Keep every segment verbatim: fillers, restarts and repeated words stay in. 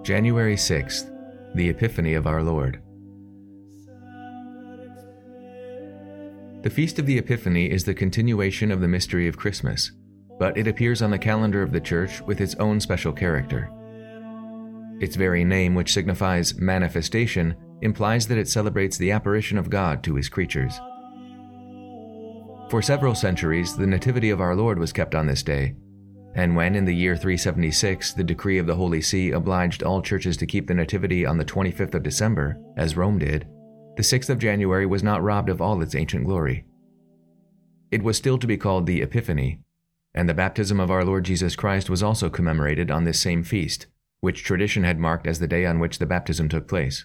January sixth, the Epiphany of our Lord. The Feast of the Epiphany is the continuation of the mystery of Christmas, but it appears on the calendar of the Church with its own special character. Its very name, which signifies manifestation, implies that it celebrates the apparition of God to His creatures. For several centuries, the Nativity of our Lord was kept on this day, and when in the year three seventy-six the decree of the Holy See obliged all churches to keep the Nativity on the twenty-fifth of December, as Rome did, the sixth of January was not robbed of all its ancient glory. It was still to be called the Epiphany, and the baptism of our Lord Jesus Christ was also commemorated on this same feast, which tradition had marked as the day on which the baptism took place.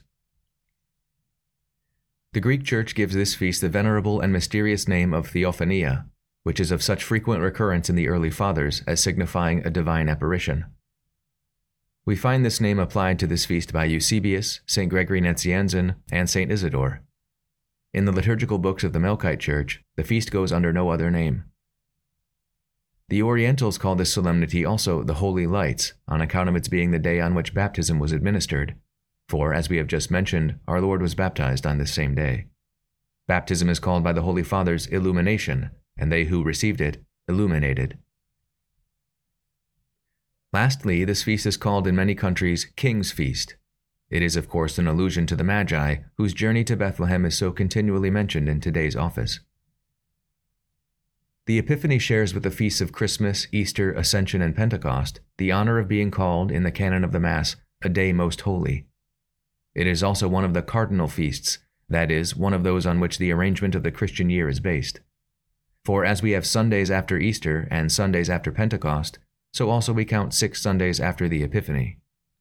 The Greek Church gives this feast the venerable and mysterious name of Theophania, which is of such frequent recurrence in the early Fathers as signifying a divine apparition. We find this name applied to this feast by Eusebius, Saint Gregory Nazianzen, and Saint Isidore. In the liturgical books of the Melkite Church, the feast goes under no other name. The Orientals call this solemnity also the Holy Lights, on account of its being the day on which baptism was administered, for, as we have just mentioned, our Lord was baptized on this same day. Baptism is called by the Holy Fathers illumination, and they who received it, illuminated. Lastly, this feast is called in many countries King's Feast. It is, of course, an allusion to the Magi, whose journey to Bethlehem is so continually mentioned in today's office. The Epiphany shares with the feasts of Christmas, Easter, Ascension, and Pentecost the honor of being called, in the canon of the Mass, a day most holy. It is also one of the cardinal feasts, that is, one of those on which the arrangement of the Christian year is based. For as we have Sundays after Easter and Sundays after Pentecost, so also we count six Sundays after the Epiphany.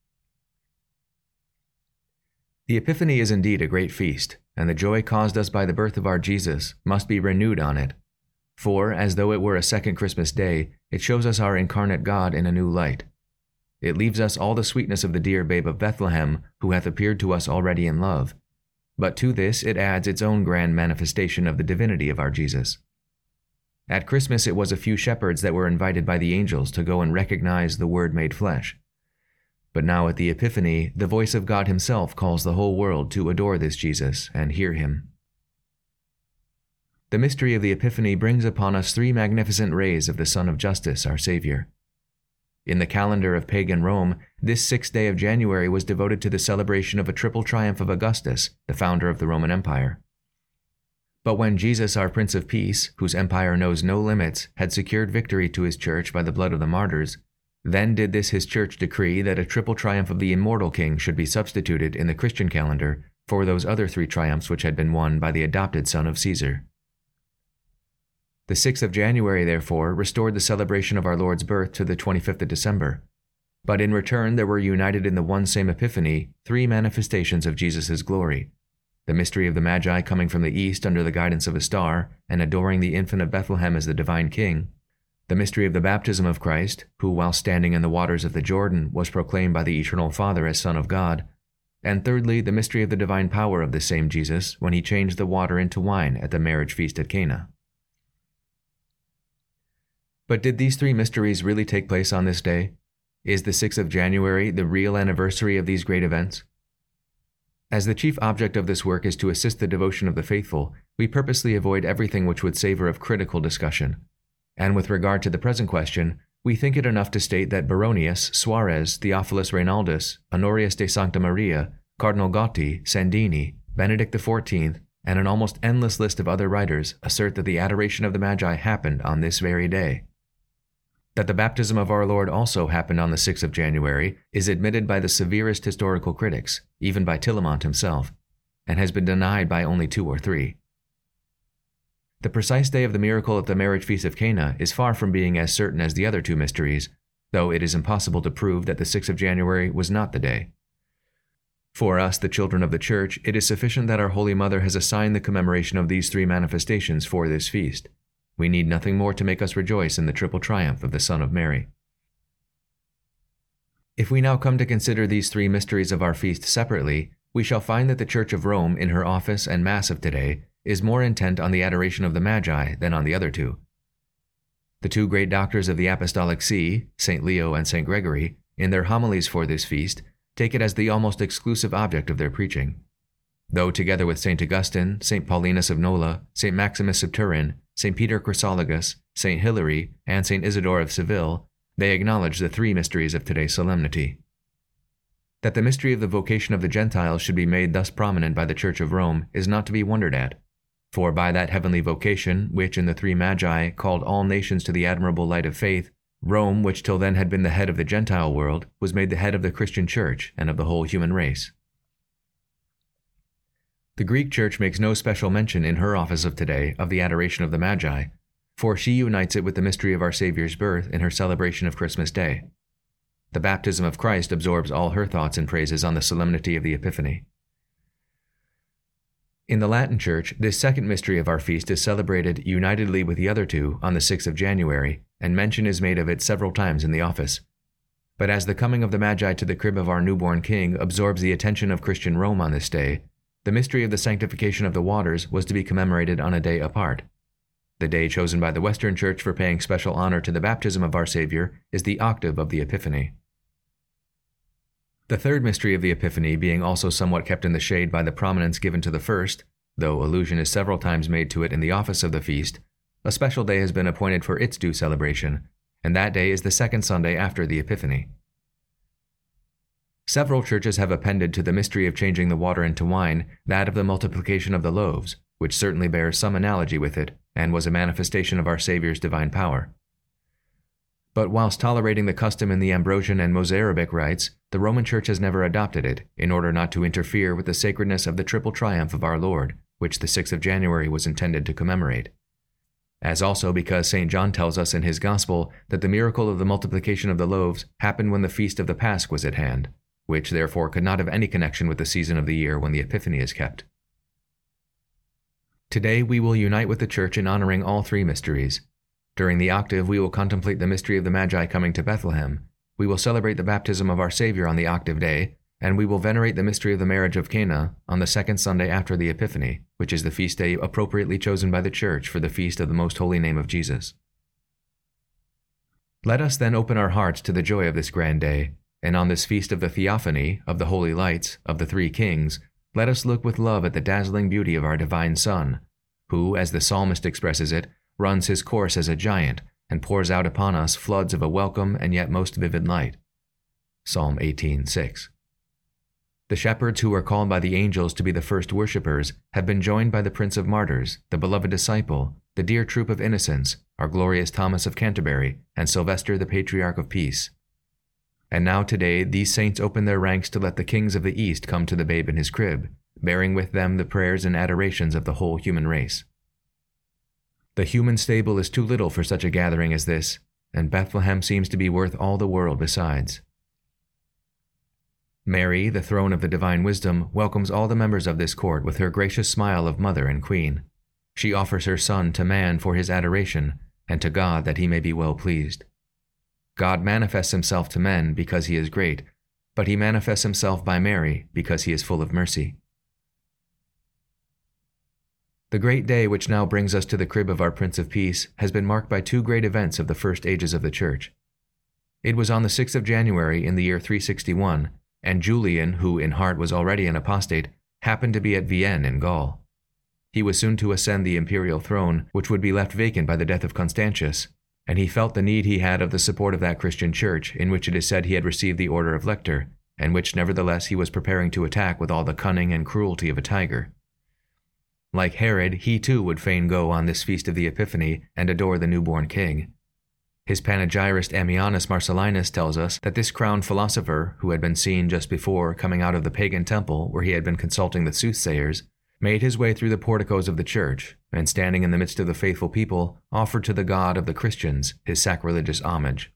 The Epiphany is indeed a great feast, and the joy caused us by the birth of our Jesus must be renewed on it. For, as though it were a second Christmas day, it shows us our incarnate God in a new light. It leaves us all the sweetness of the dear babe of Bethlehem, who hath appeared to us already in love. But to this it adds its own grand manifestation of the divinity of our Jesus. At Christmas it was a few shepherds that were invited by the angels to go and recognize the Word made flesh. But now at the Epiphany, the voice of God Himself calls the whole world to adore this Jesus and hear Him. The mystery of the Epiphany brings upon us three magnificent rays of the Sun of Justice, our Savior. In the calendar of pagan Rome, this sixth day of January was devoted to the celebration of a triple triumph of Augustus, the founder of the Roman Empire. But when Jesus, our Prince of Peace, whose empire knows no limits, had secured victory to His church by the blood of the martyrs, then did this His church decree that a triple triumph of the immortal king should be substituted in the Christian calendar for those other three triumphs which had been won by the adopted son of Caesar. The sixth of January, therefore, restored the celebration of our Lord's birth to the twenty-fifth of December. But in return there were united in the one same Epiphany three manifestations of Jesus' glory: the mystery of the Magi coming from the east under the guidance of a star and adoring the infant of Bethlehem as the divine king; the mystery of the baptism of Christ, who, while standing in the waters of the Jordan, was proclaimed by the Eternal Father as Son of God; and thirdly, the mystery of the divine power of this same Jesus when He changed the water into wine at the marriage feast at Cana. But did these three mysteries really take place on this day? Is the sixth of January the real anniversary of these great events? As the chief object of this work is to assist the devotion of the faithful, we purposely avoid everything which would savor of critical discussion. And with regard to the present question, we think it enough to state that Baronius, Suarez, Theophilus Reinaldus, Honorius de Sancta Maria, Cardinal Gotti, Sandini, Benedict the fourteenth, and an almost endless list of other writers assert that the adoration of the Magi happened on this very day. That the baptism of our Lord also happened on the sixth of January is admitted by the severest historical critics, even by Tillemont himself, and has been denied by only two or three. The precise day of the miracle at the marriage feast of Cana is far from being as certain as the other two mysteries, though it is impossible to prove that the sixth of January was not the day. For us, the children of the Church, it is sufficient that our Holy Mother has assigned the commemoration of these three manifestations for this feast. We need nothing more to make us rejoice in the triple triumph of the Son of Mary. If we now come to consider these three mysteries of our feast separately, we shall find that the Church of Rome, in her office and Mass of today, is more intent on the adoration of the Magi than on the other two. The two great doctors of the Apostolic See, Saint Leo and Saint Gregory, in their homilies for this feast, take it as the almost exclusive object of their preaching. Though together with Saint Augustine, Saint Paulinus of Nola, Saint Maximus of Turin, Saint Peter Chrysologus, Saint Hilary, and Saint Isidore of Seville, they acknowledge the three mysteries of today's solemnity. That the mystery of the vocation of the Gentiles should be made thus prominent by the Church of Rome is not to be wondered at, for by that heavenly vocation, which in the three Magi called all nations to the admirable light of faith, Rome, which till then had been the head of the Gentile world, was made the head of the Christian Church and of the whole human race. The Greek Church makes no special mention in her office of today of the adoration of the Magi, for she unites it with the mystery of our Savior's birth in her celebration of Christmas Day. The baptism of Christ absorbs all her thoughts and praises on the solemnity of the Epiphany. In the Latin Church, this second mystery of our feast is celebrated unitedly with the other two on the sixth of January, and mention is made of it several times in the office. But as the coming of the Magi to the crib of our newborn King absorbs the attention of Christian Rome on this day, the mystery of the sanctification of the waters was to be commemorated on a day apart. The day chosen by the Western Church for paying special honor to the baptism of our Savior is the octave of the Epiphany. The third mystery of the Epiphany being also somewhat kept in the shade by the prominence given to the first, though allusion is several times made to it in the office of the feast, a special day has been appointed for its due celebration, and that day is the second Sunday after the Epiphany. Several churches have appended to the mystery of changing the water into wine that of the multiplication of the loaves, which certainly bears some analogy with it, and was a manifestation of our Savior's divine power. But whilst tolerating the custom in the Ambrosian and Mozarabic rites, the Roman Church has never adopted it, in order not to interfere with the sacredness of the triple triumph of our Lord, which the sixth of January was intended to commemorate. As also because Saint John tells us in his Gospel that the miracle of the multiplication of the loaves happened when the feast of the Pasch was at hand, which therefore could not have any connection with the season of the year when the Epiphany is kept. Today we will unite with the Church in honoring all three mysteries. During the octave we will contemplate the mystery of the Magi coming to Bethlehem, we will celebrate the baptism of our Savior on the octave day, and we will venerate the mystery of the marriage of Cana on the second Sunday after the Epiphany, which is the feast day appropriately chosen by the Church for the feast of the most holy name of Jesus. Let us then open our hearts to the joy of this grand day, and on this feast of the Theophany, of the holy lights, of the three kings, let us look with love at the dazzling beauty of our divine Son, who, as the psalmist expresses it, runs his course as a giant, and pours out upon us floods of a welcome and yet most vivid light. Psalm eighteen six. The shepherds who are called by the angels to be the first worshippers have been joined by the Prince of Martyrs, the beloved disciple, the dear troop of innocents, our glorious Thomas of Canterbury, and Sylvester the Patriarch of Peace. And now today these saints open their ranks to let the kings of the East come to the babe in his crib, bearing with them the prayers and adorations of the whole human race. The human stable is too little for such a gathering as this, and Bethlehem seems to be worth all the world besides. Mary, the throne of the divine wisdom, welcomes all the members of this court with her gracious smile of mother and queen. She offers her Son to man for his adoration, and to God that he may be well pleased. God manifests himself to men because he is great, but he manifests himself by Mary because he is full of mercy. The great day which now brings us to the crib of our Prince of Peace has been marked by two great events of the first ages of the Church. It was on the sixth of January in the year three sixty-one, and Julian, who in heart was already an apostate, happened to be at Vienne in Gaul. He was soon to ascend the imperial throne, which would be left vacant by the death of Constantius, and he felt the need he had of the support of that Christian church in which it is said he had received the order of lector, and which nevertheless he was preparing to attack with all the cunning and cruelty of a tiger. Like Herod, he too would fain go on this feast of the Epiphany and adore the newborn king. His panegyrist Ammianus Marcellinus tells us that this crowned philosopher, who had been seen just before coming out of the pagan temple where he had been consulting the soothsayers, made his way through the porticos of the church, and standing in the midst of the faithful people, offered to the God of the Christians his sacrilegious homage.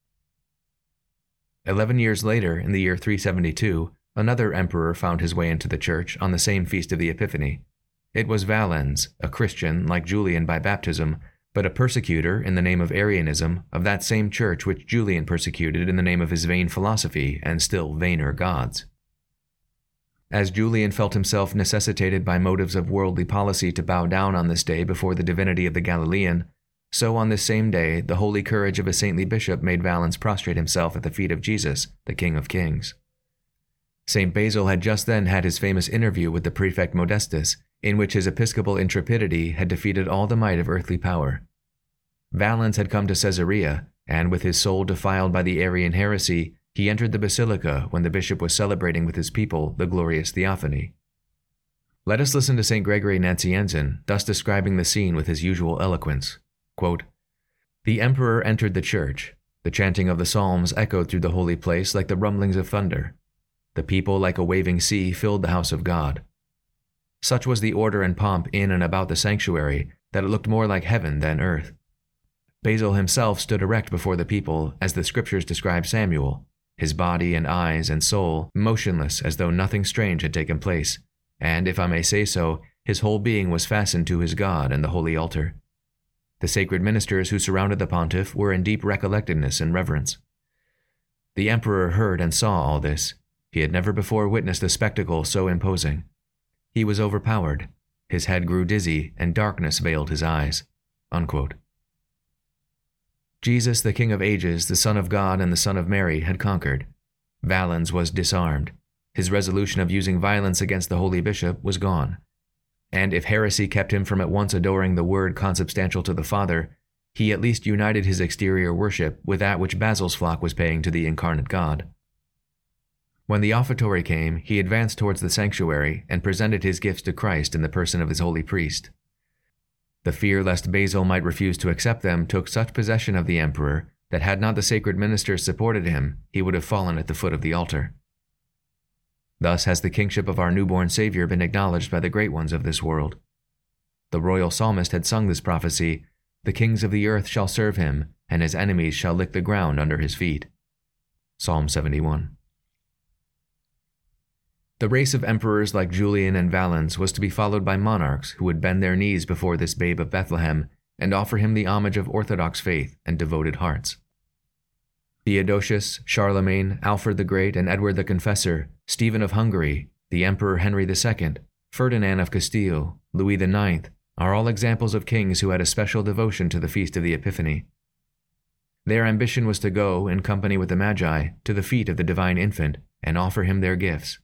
Eleven years later, in the year three seventy-two, another emperor found his way into the church on the same feast of the Epiphany. It was Valens, a Christian like Julian by baptism, but a persecutor in the name of Arianism of that same church which Julian persecuted in the name of his vain philosophy and still vainer gods. As Julian felt himself necessitated by motives of worldly policy to bow down on this day before the divinity of the Galilean, so on this same day the holy courage of a saintly bishop made Valens prostrate himself at the feet of Jesus, the King of Kings. Saint Basil had just then had his famous interview with the prefect Modestus, in which his episcopal intrepidity had defeated all the might of earthly power. Valens had come to Caesarea, and with his soul defiled by the Arian heresy, he entered the basilica when the bishop was celebrating with his people the glorious theophany. Let us listen to Saint Gregory Nazianzen, thus describing the scene with his usual eloquence. Quote, "The emperor entered the church. The chanting of the psalms echoed through the holy place like the rumblings of thunder. The people, like a waving sea, filled the house of God. Such was the order and pomp in and about the sanctuary that it looked more like heaven than earth. Basil himself stood erect before the people as the scriptures describe Samuel, his body and eyes and soul motionless as though nothing strange had taken place, and, if I may say so, his whole being was fastened to his God and the holy altar. The sacred ministers who surrounded the pontiff were in deep recollectedness and reverence. The emperor heard and saw all this. He had never before witnessed a spectacle so imposing. He was overpowered. His head grew dizzy, and darkness veiled his eyes." Unquote. Jesus, the King of Ages, the Son of God and the Son of Mary, had conquered. Valens was disarmed. His resolution of using violence against the holy bishop was gone. And if heresy kept him from at once adoring the Word consubstantial to the Father, he at least united his exterior worship with that which Basil's flock was paying to the incarnate God. When the offertory came, he advanced towards the sanctuary and presented his gifts to Christ in the person of his holy priest. The fear lest Basil might refuse to accept them took such possession of the emperor that had not the sacred ministers supported him, he would have fallen at the foot of the altar. Thus has the kingship of our newborn Savior been acknowledged by the great ones of this world. The royal psalmist had sung this prophecy, "The kings of the earth shall serve him, and his enemies shall lick the ground under his feet." Psalm seventy-one. The race of emperors like Julian and Valens was to be followed by monarchs who would bend their knees before this babe of Bethlehem and offer him the homage of orthodox faith and devoted hearts. Theodosius, Charlemagne, Alfred the Great, and Edward the Confessor, Stephen of Hungary, the Emperor Henry the Second, Ferdinand of Castile, Louis the Ninth, are all examples of kings who had a special devotion to the Feast of the Epiphany. Their ambition was to go, in company with the Magi, to the feet of the divine infant and offer him their gifts.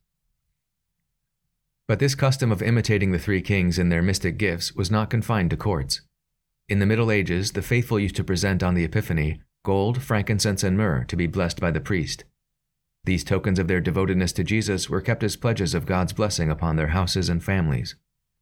But this custom of imitating the three kings in their mystic gifts was not confined to courts. In the Middle Ages, the faithful used to present on the Epiphany gold, frankincense, and myrrh to be blessed by the priest. These tokens of their devotedness to Jesus were kept as pledges of God's blessing upon their houses and families.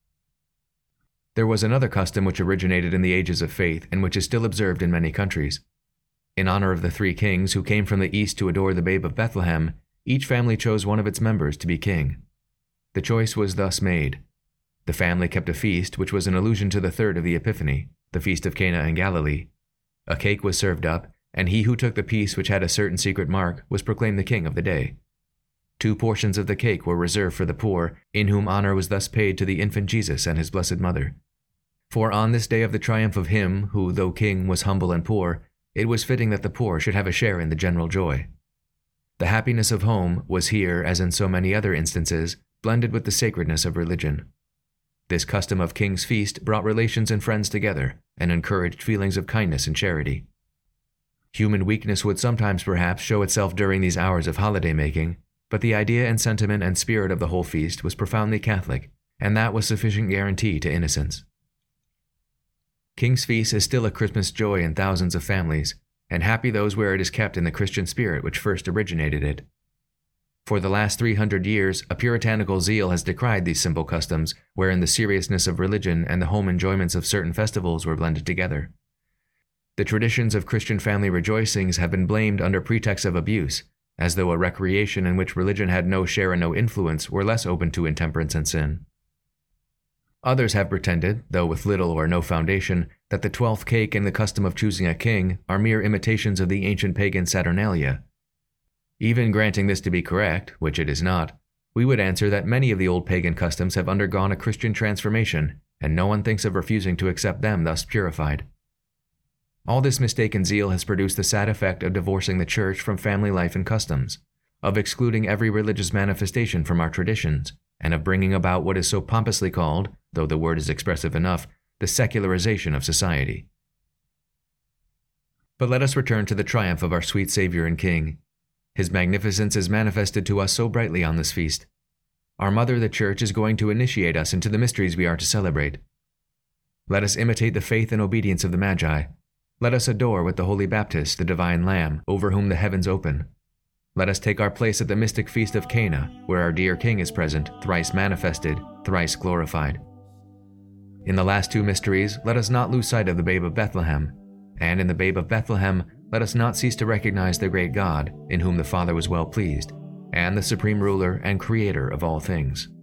There was another custom which originated in the ages of faith and which is still observed in many countries. In honor of the three kings who came from the east to adore the babe of Bethlehem, each family chose one of its members to be king. The choice was thus made. The family kept a feast which was an allusion to the third of the Epiphany, the Feast of Cana in Galilee. A cake was served up, and he who took the piece which had a certain secret mark was proclaimed the king of the day. Two portions of the cake were reserved for the poor, in whom honor was thus paid to the infant Jesus and his blessed mother. For on this day of the triumph of him who, though king, was humble and poor, it was fitting that the poor should have a share in the general joy. The happiness of home was here, as in so many other instances, blended with the sacredness of religion. This custom of King's Feast brought relations and friends together and encouraged feelings of kindness and charity. Human weakness would sometimes perhaps show itself during these hours of holiday-making, but the idea and sentiment and spirit of the whole feast was profoundly Catholic, and that was sufficient guarantee to innocence. King's Feast is still a Christmas joy in thousands of families, and happy those where it is kept in the Christian spirit which first originated it. For the last three hundred years, a puritanical zeal has decried these simple customs, wherein the seriousness of religion and the home enjoyments of certain festivals were blended together. The traditions of Christian family rejoicings have been blamed under pretext of abuse, as though a recreation in which religion had no share and no influence were less open to intemperance and sin. Others have pretended, though with little or no foundation, that the twelfth cake and the custom of choosing a king are mere imitations of the ancient pagan Saturnalia. Even granting this to be correct, which it is not, we would answer that many of the old pagan customs have undergone a Christian transformation, and no one thinks of refusing to accept them thus purified. All this mistaken zeal has produced the sad effect of divorcing the Church from family life and customs, of excluding every religious manifestation from our traditions, and of bringing about what is so pompously called, though the word is expressive enough, the secularization of society. But let us return to the triumph of our sweet Savior and King. His magnificence is manifested to us so brightly on this feast. Our Mother, the Church, is going to initiate us into the mysteries we are to celebrate. Let us imitate the faith and obedience of the Magi. Let us adore with the Holy Baptist the divine Lamb, over whom the heavens open. Let us take our place at the mystic feast of Cana, where our dear King is present, thrice manifested, thrice glorified. In the last two mysteries, let us not lose sight of the babe of Bethlehem, and in the babe of Bethlehem, let us not cease to recognize the great God, in whom the Father was well pleased, and the supreme ruler and creator of all things.